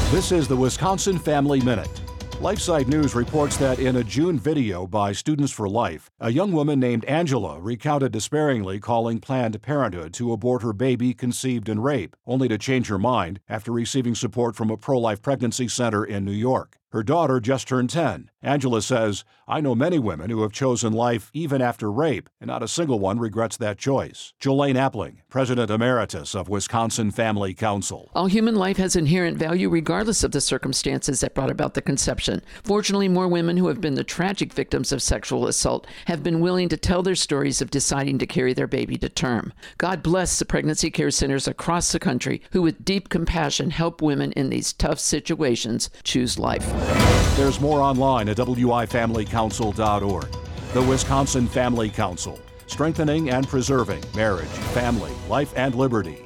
This is the Wisconsin Family Minute. LifeSite News reports that in a June video by Students for Life, a young woman named Angela recounted despairingly calling Planned Parenthood to abort her baby conceived in rape, only to change her mind after receiving support from a pro-life pregnancy center in New York. Her daughter just turned 10. Angela says, "I know many women who have chosen life even after rape, and not a single one regrets that choice." Jolene Appling, President Emeritus of Wisconsin Family Council. All human life has inherent value regardless of the circumstances that brought about the conception. Fortunately, more women who have been the tragic victims of sexual assault have been willing to tell their stories of deciding to carry their baby to term. God bless the pregnancy care centers across the country who with deep compassion help women in these tough situations choose life. There's more online at wifamilycouncil.org. The Wisconsin Family Council, strengthening and preserving marriage, family, life, and liberty.